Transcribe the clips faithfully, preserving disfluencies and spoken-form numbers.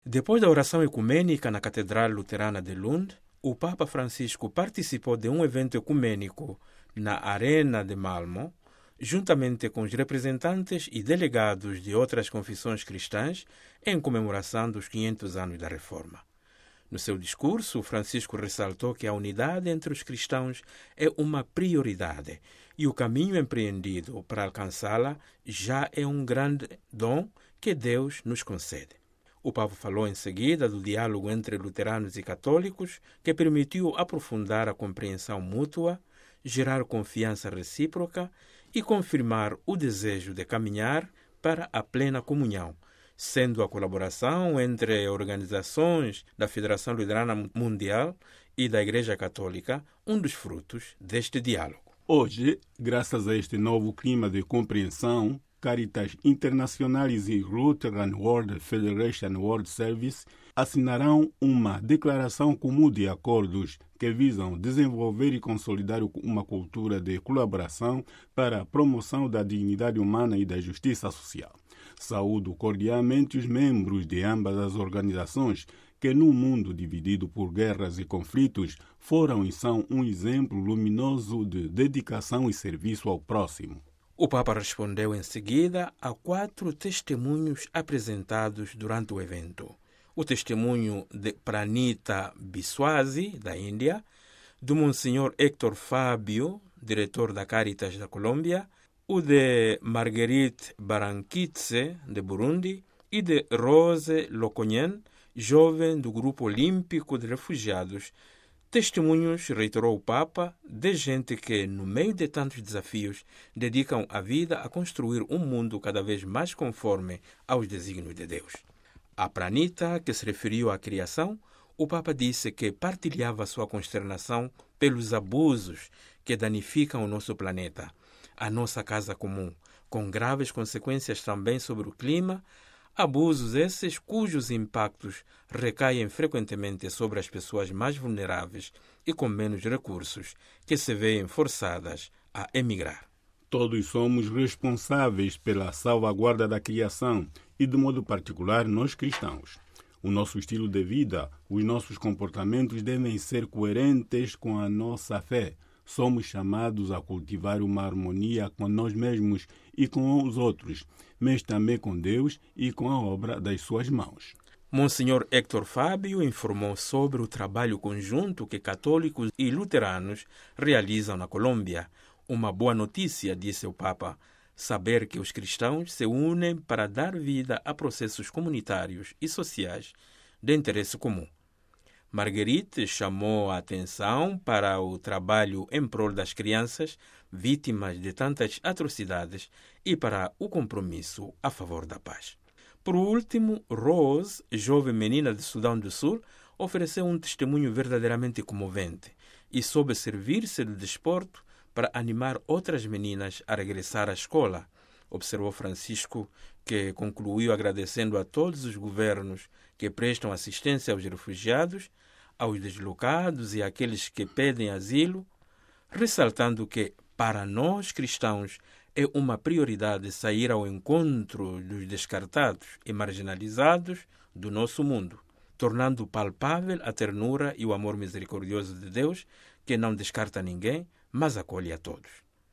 Depois da oração ecumênica na Catedral Luterana de Lund, o Papa Francisco participou de um evento ecumênico na Arena de Malmö, juntamente com os representantes e delegados de outras confissões cristãs, em comemoração dos quinhentos anos da Reforma. No seu discurso, Francisco ressaltou que a unidade entre os cristãos é uma prioridade e o caminho empreendido para alcançá-la já é um grande dom que Deus nos concede. O Papa falou em seguida do diálogo entre luteranos e católicos, que permitiu aprofundar a compreensão mútua, gerar confiança recíproca e confirmar o desejo de caminhar para a plena comunhão, sendo a colaboração entre organizações da Federação Luterana Mundial e da Igreja Católica um dos frutos deste diálogo. Hoje, graças a este novo clima de compreensão, Caritas Internationalis e Lutheran World Federation World Service assinarão uma declaração comum de acordos que visam desenvolver e consolidar uma cultura de colaboração para a promoção da dignidade humana e da justiça social. Saúdo cordialmente os membros de ambas as organizações que, num mundo dividido por guerras e conflitos, foram e são um exemplo luminoso de dedicação e serviço ao próximo. O Papa respondeu em seguida a quatro testemunhos apresentados durante o evento. O testemunho de Pranita Biswasi, da Índia, do Monsenhor Héctor Fábio, diretor da Caritas da Colômbia, o de Marguerite Baranquitse, de Burundi, e de Rose Loconhen, jovem do Grupo Olímpico de Refugiados. Testemunhos, reiterou o Papa, de gente que, no meio de tantos desafios, dedicam a vida a construir um mundo cada vez mais conforme aos desígnios de Deus. A Pranita, que se referiu à criação, o Papa disse que partilhava sua consternação pelos abusos que danificam o nosso planeta, a nossa casa comum, com graves consequências também sobre o clima, abusos esses cujos impactos recaem frequentemente sobre as pessoas mais vulneráveis e com menos recursos, que se veem forçadas a emigrar. Todos somos responsáveis pela salvaguarda da criação e, de modo particular, nós cristãos. O nosso estilo de vida, os nossos comportamentos devem ser coerentes com a nossa fé. Somos chamados a cultivar uma harmonia com nós mesmos e com os outros, mas também com Deus e com a obra das suas mãos. Monsenhor Héctor Fábio informou sobre o trabalho conjunto que católicos e luteranos realizam na Colômbia. Uma boa notícia, disse o Papa, saber que os cristãos se unem para dar vida a processos comunitários e sociais de interesse comum. Marguerite chamou a atenção para o trabalho em prol das crianças vítimas de tantas atrocidades e para o compromisso a favor da paz. Por último, Rose, jovem menina de Sudão do Sul, ofereceu um testemunho verdadeiramente comovente e soube servir-se do desporto para animar outras meninas a regressar à escola, observou Francisco, que concluiu agradecendo a todos os governos que prestam assistência aos refugiados, aos deslocados e àqueles que pedem asilo, ressaltando que, para nós cristãos, é uma prioridade sair ao encontro dos descartados e marginalizados do nosso mundo, tornando palpável a ternura e o amor misericordioso de Deus, que não descarta ninguém, mas acolhe a todos.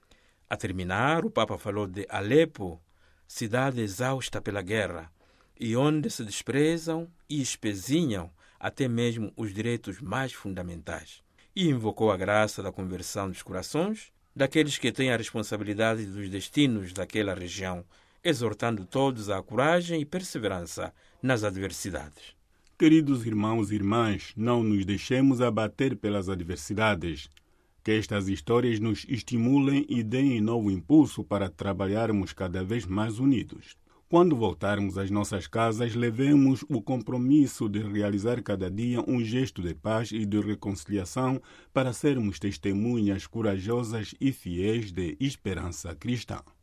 A terminar, o Papa falou de Alepo, cidade exausta pela guerra, e onde se desprezam e espezinham até mesmo os direitos mais fundamentais, e invocou a graça da conversão dos corações daqueles que têm a responsabilidade dos destinos daquela região, exortando todos à coragem e perseverança nas adversidades. Queridos irmãos e irmãs, não nos deixemos abater pelas adversidades. Que estas histórias nos estimulem e deem novo impulso para trabalharmos cada vez mais unidos. Quando voltarmos às nossas casas, levemos o compromisso de realizar cada dia um gesto de paz e de reconciliação para sermos testemunhas corajosas e fiéis de esperança cristã.